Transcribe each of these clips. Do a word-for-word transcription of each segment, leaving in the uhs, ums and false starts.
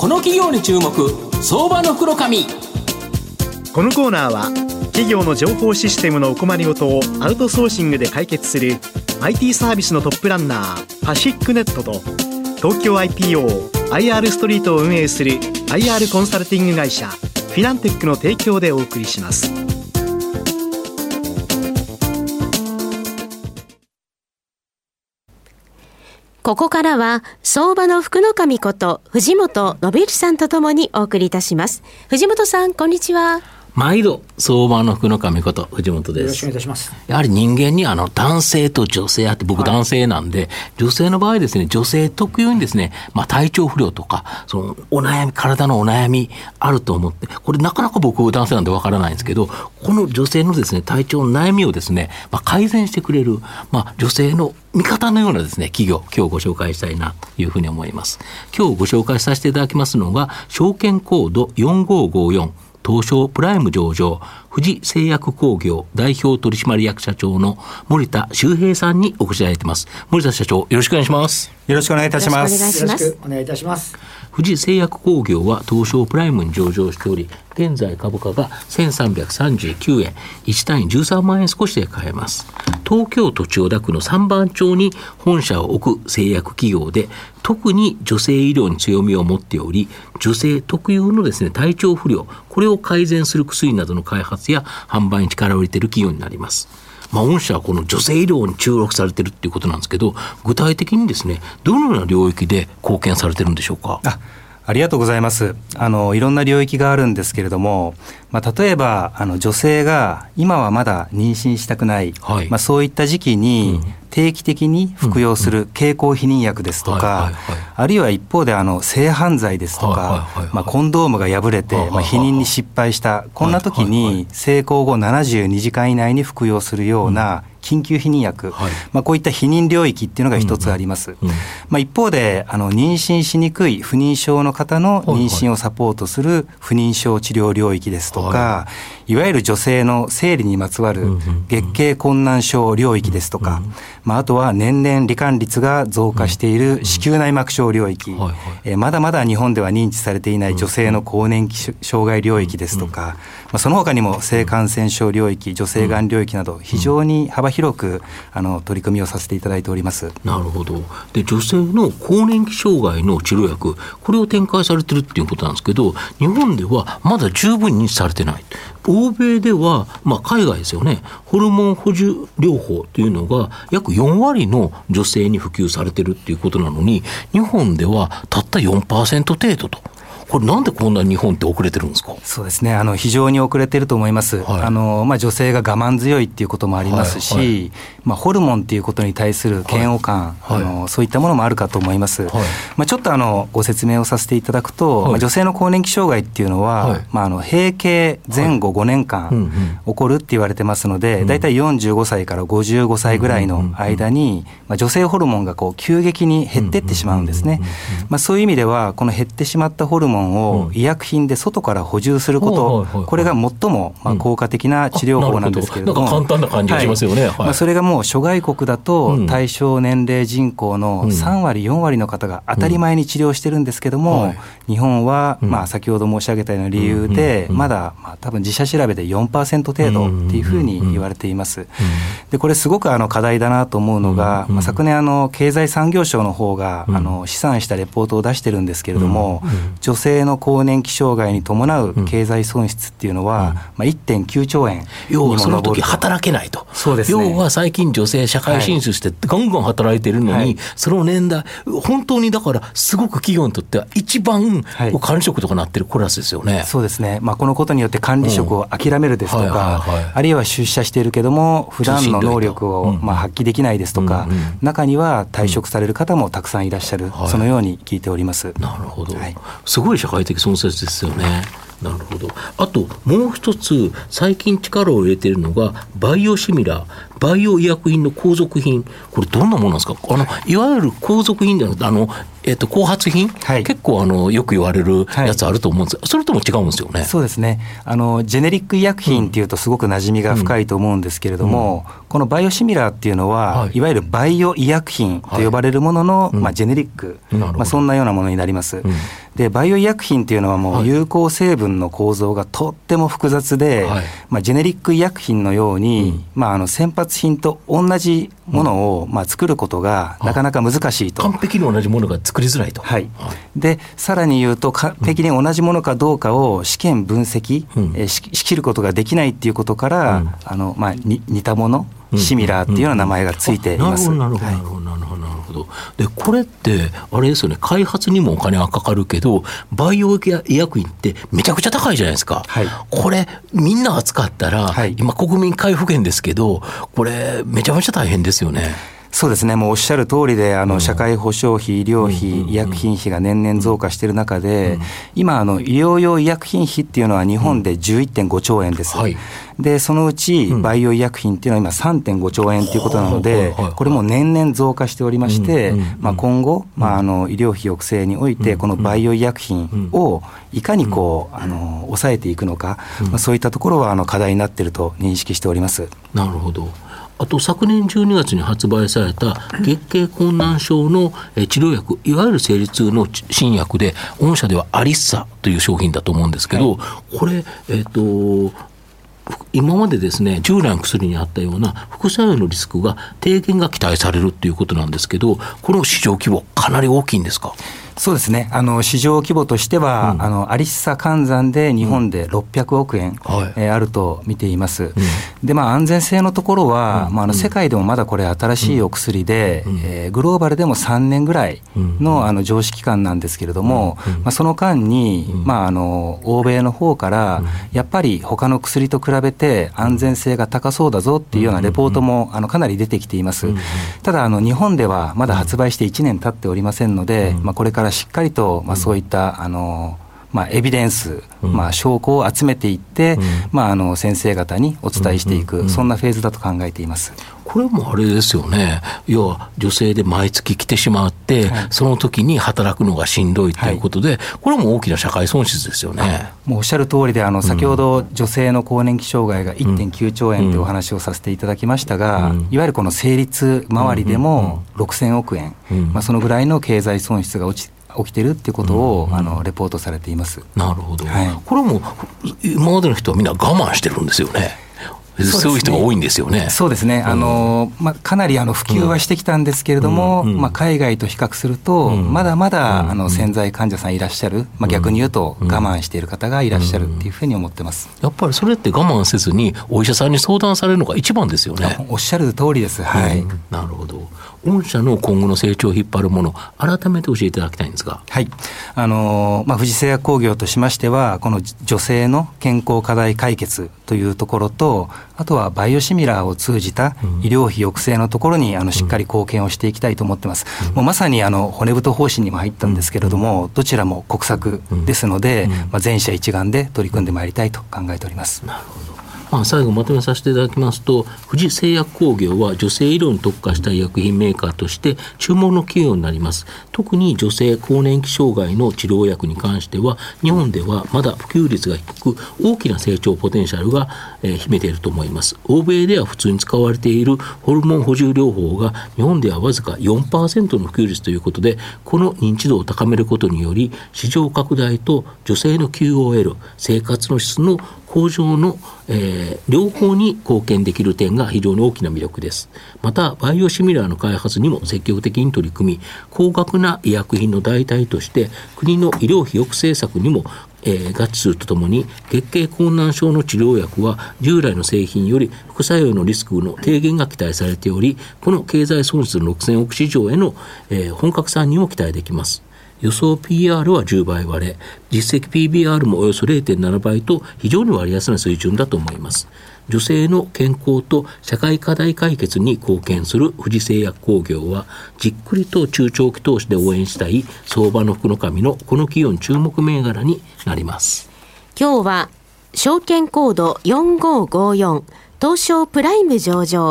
この企業に注目、相場の福の神。 このコーナーは企業の情報システムのお困りごとをアウトソーシングで解決する アイティー サービスのトップランナーパシックネットと、東京 アイピーオー アイアール ストリートを運営する アイアール コンサルティング会社フィナンテックの提供でお送りします。 ここからは相場の福の神こと藤本信之さんとともにお送りいたします。藤本さん、こんにちは。 毎度相場の福の神こと藤本です。 よろしくお願いいたします。 やはり人間にあの男性と女性あって、僕男性なんで、はい、女性の場合ですね、女性特有にですね、まあ、体調不良とかそのお悩み、体のお悩みあると思って、これなかなか僕男性なんでわからないんですけど、この女性のですね体調の悩みをですね、まあ、改善してくれる、まあ、女性の味方のようなですね企業、今日ご紹介したいなというふうに思います。今日ご紹介させていただきますのが、証券コードよんごごよん、東証プライム上場、富士製薬工業代表取締役社長の森田修平さんにお越しいただいています。森田社長、よろしくお願いします。 よろしくお願いいたします。 よろしくお願いいたします。 富士製薬工業は東証プライムに上場しており、現在株価がせんさんびゃくさんじゅうきゅうえん、いち単位じゅうさんまんえん少しで買えます。東京都千代田区のさんばん町に本社を置く製薬企業で、特に女性医療に強みを持っており、女性特有のですね体調不良、これを改善する薬などの開発や販売に力を入れている企業になります。まあ、御社はこの女性医療に注力されているということなんですけど、具体的にですねどのような領域で貢献されているんでしょうか。 あありがとうございます。あのいろんな領域があるんですけれども、まあ、例えばあの女性が今はまだ妊娠したくない、はい、まあ、そういった時期に定期的に服用する経口避妊薬ですとか、あるいは一方であの性犯罪ですとか、まあ、コンドームが破れて、まあ、避妊に失敗した、こんな時に性交後ななじゅうにじかん以内に服用するような緊急避妊薬、はい、まあ、こういった避妊領域っていうのが一つあります、うんうん、まあ、一方であの妊娠しにくい不妊症の方の妊娠をサポートする不妊症治療領域ですとか、はい、いわゆる女性の生理にまつわる月経困難症領域ですとか、うんうん、まあ、あとは年々罹患率が増加している子宮内膜症領域、うんうん、えー、まだまだ日本では認知されていない女性の更年期障害領域ですとか、うんうん、まあ、その他にも性感染症領域、女性がん領域など非常に幅広くあの取り組みをさせていただいております。 なるほど。で、女性の更年期障害の治療薬、これを展開されているっていうことなんですけど、日本ではまだ十分に認知されてない。欧米では、まあ、海外ですよね、ホルモン補充療法というのが約よんわりの女性に普及されているっていうことなのに、日本ではたった よんパーセント 程度と。これなんでこんなに日本って遅れてるんですか。 そうですね、あの非常に遅れてると思います、はい、あのまあ、女性が我慢強いっていうこともありますし、はいはい、まあ、ホルモンっていうことに対する嫌悪感、はい、あのそういったものもあるかと思います、はい、まあ、ちょっとあのご説明をさせていただくと、はい、まあ、女性の更年期障害っていうのは、はい、まあ、あの閉経前後ごねんかん、はい、起こるって言われてますので、だいたいよんじゅうごさいからごじゅうごさいぐらいの間に、まあ、女性ホルモンがこう急激に減っていってしまうんですね。まあ、そういう意味ではこの減ってしまったホルモンを医薬品で外から補充すること、これが最もまあ効果的な治療法なんですけれども、 なんか簡単な感じがしますよね、はいはい、 まあ、それがもう諸外国だと対象年齢人口のさんわりよんわりの方が当たり前に治療してるんですけども、日本はまあ先ほど申し上げたような理由でまだまあ多分自社調べで よんパーセント 程度っていうふうに言われています。で、これすごくあの課題だなと思うのが、まあ、昨年あの経済産業省の方があの試算したレポートを出してるんですけれども、女性の更年期障害に伴う経済損失っていうのは、うん、まあ、いってんきゅうちょうえんにも上ると。 要はその時働けないと。 そうですね、 要は最近女性社会進出してガンガン働いてるのに、はい、その年代本当にだからすごく企業にとっては一番管理職とかなってるクラスですよね、 はい、そうですね、まあ、このことによって管理職を諦めるですとか、うん、はいはいはい、あるいは出社しているけども普段の能力をまあ発揮できないですとか、うんうん、中には退職される方もたくさんいらっしゃる、うん、そのように聞いております、 はい、なるほど、はい、すごい社会的損失ですよね。なるほど。あともう一つ最近力を入れているのがバイオシミラーバイオ医薬品の後続品、これどんなものなんですか。あのいわゆる後続品ではなくて、あの、えー、と後発品、はい、結構あのよく言われるやつあると思うんですが、はい、それとも違うんですよね。 そうですね、あのジェネリック医薬品っていうとすごく馴染みが深いと思うんですけれども、うんうん、このバイオシミラーっていうのは、はい、いわゆるバイオ医薬品と呼ばれるものの、はい、まあ、ジェネリック、まあ、そんなようなものになります、うん、でバイオ医薬品っていうのはもう有効成分の構造がとっても複雑で、はい、まあ、ジェネリック医薬品のように、うん、まあ、あの先発品と同じものを、まあ、作ることがなかなか難しいと。 完璧に同じものが作りづらいと。 はい、はい、でさらに言うと完璧に同じものかどうかを試験分析、うん、えー、し, しきることができないっていうことから、うん、あのまあ、に似たもの、うん、シミラーっていうような名前がついています。 なるほどなるほどなるほどなるほど。でこれってあれですよね、開発にもお金がかかるけどバイオ医薬品ってめちゃくちゃ高いじゃないですか、はい、これみんなが使ったら、はい、今国民皆保険ですけどこれめちゃめちゃ大変ですよね。 そうですね、もうおっしゃる通りで、あの社会保障費、医療費、医薬品費が年々増加している中で、今あの医療用医薬品費っていうのは日本で じゅういってんごちょうえんです、はい、でそのうちバイオ医薬品っていうのは今 さんてんごちょうえんということなので、これも年々増加しておりまして、まあ、今後、まあ、あの医療費抑制においてこのバイオ医薬品をいかにこうあの抑えていくのか、まあ、そういったところはあの課題になっていると認識しております。 なるほど。あと昨年じゅうにがつに発売された月経困難症の治療薬、いわゆる生理痛の新薬で御社ではアリッサという商品だと思うんですけど、はい、これ、えーと今までですね、従来の薬にあったような副作用のリスクが低減が期待されるということなんですけど、この市場規模かなり大きいんですか。 そうですね、あの市場規模としては、うん、あのアリッサ換算で日本でろっぴゃくおくえん、うんはいえー、あると見ています、うん、でまあ、安全性のところは、うんまあ、あの世界でもまだこれ新しいお薬で、うんえー、グローバルでもさんねんぐらい の,、うん、あの常識期間なんですけれども、うんまあ、その間に、うんまあ、あの欧米の方からやっぱり他の薬と比べて安全性が高そうだぞっていうようなレポートもあのかなり出てきています、うん、ただあの日本ではまだ発売していちねん経っておりませんので、うんまあ、これからしっかりと、まあ、そういった、あのまあ、エビデンス、まあ、証拠を集めていって、うんまあ、あの先生方にお伝えしていく、うんうんうん、そんなフェーズだと考えています。 これもあれですよね、要は女性で毎月来てしまって、はい、その時に働くのがしんどいということで、はい、これも大きな社会損失ですよね。 もうおっしゃる通りで、あの先ほど女性の更年期障害が いってんきゅうちょうえんというお話をさせていただきましたが、うん、いわゆるこの生理痛周りでもろくせんおくえん、うんまあ、そのぐらいの経済損失が落ち起きてるっていうことを、うん、あのレポートされています。 なるほど、はい、これも今までの人はみんな我慢してるんですよね。そういう人が多いんですよね。 そうですね、あのまあ、かなりあの普及はしてきたんですけれども、うんまあ、海外と比較すると、うん、まだまだ、うん、あの潜在患者さんいらっしゃる、まあ、逆に言うと我慢している方がいらっしゃるっていうふうに思ってます。 やっぱりそれって我慢せずにお医者さんに相談されるのが一番ですよね。 おっしゃる通りです、はい、 うん、なるほど。御社の今後の成長を引っ張るもの、改めて教えていただきたいんですが。 はい、あのまあ、富士製薬工業としましては、この女性の健康課題解決というところと、あとはバイオシミラーを通じた医療費抑制のところにあのしっかり貢献をしていきたいと思ってます、うん、もうまさにあの骨太方針にも入ったんですけれども、どちらも国策ですので、まあ、全社一丸で取り組んでまいりたいと考えております。 なるほど。まあ、最後まとめさせていただきますと、富士製薬工業は女性医療に特化した医薬品メーカーとして注目の企業になります。特に女性更年期障害の治療薬に関しては、日本ではまだ普及率が低く大きな成長ポテンシャルが、えー、秘めていると思います。欧米では普通に使われているホルモン補充療法が日本ではわずか よんパーセント の普及率ということで、この認知度を高めることにより市場拡大と女性の キューオーエル 生活の質の向上の、えー、両方に貢献できる点が非常に大きな魅力です。またバイオシミラーの開発にも積極的に取り組み、高額な医薬品の代替として国の医療費抑制策にも、えー、合致するとともに、月経困難症の治療薬は従来の製品より副作用のリスクの低減が期待されており、この経済損失のろくせんおく市場への、えー、本格参入も期待できます。予想 ピーアール はじゅうばい割れ、実績 ピービーアール もおよそ れいてんななばいと非常に割安な水準だと思います。女性の健康と社会課題解決に貢献する富士製薬工業は、じっくりと中長期投資で応援したい相場の福の神のこの企業に注目銘柄になります。 今日は証券コードよんごーごーよん東証プライム上場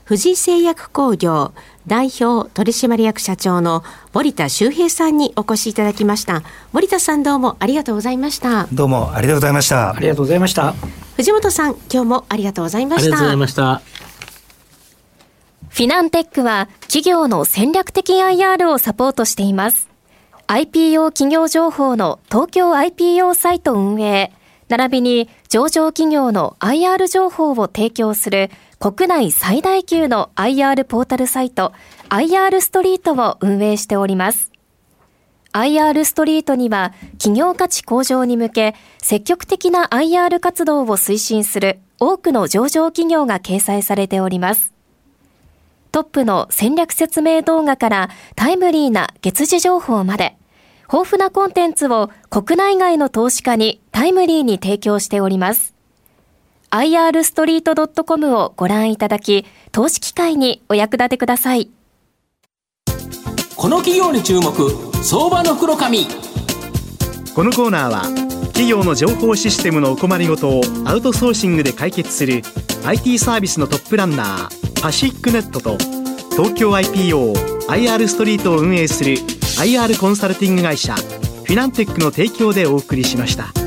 富士製薬工業代表取締役社長の森田修平さんにお越しいただきました。森田さん、どうもありがとうございました。 どうもありがとうございました。 ありがとうございました。 藤本さん、今日もありがとうございました。 ありがとうございました。 フィナンテックは企業の戦略的 アイアール をサポートしています。アイピーオー 企業情報の東京 アイピーオー サイト運営、並びに上場企業の アイアール 情報を提供する国内最大級の アイアール ポータルサイト アイアール ストリートを運営しております。アイアール ストリートには企業価値向上に向け積極的な アイアール 活動を推進する多くの上場企業が掲載されております。トップの戦略説明動画からタイムリーな月次情報まで、豊富なコンテンツを国内外の投資家にタイムリーに提供しております。アイアールストリートドットコム をご覧いただき、投資機会にお役立てください。 この企業に注目、相場の袋紙。 このコーナーは企業の情報システムのお困りごとをアウトソーシングで解決する アイティー サービスのトップランナーパシックネットと東京 アイピーオー アイアール ストリートを運営する アイアール コンサルティング会社フィナンテックの提供でお送りしました。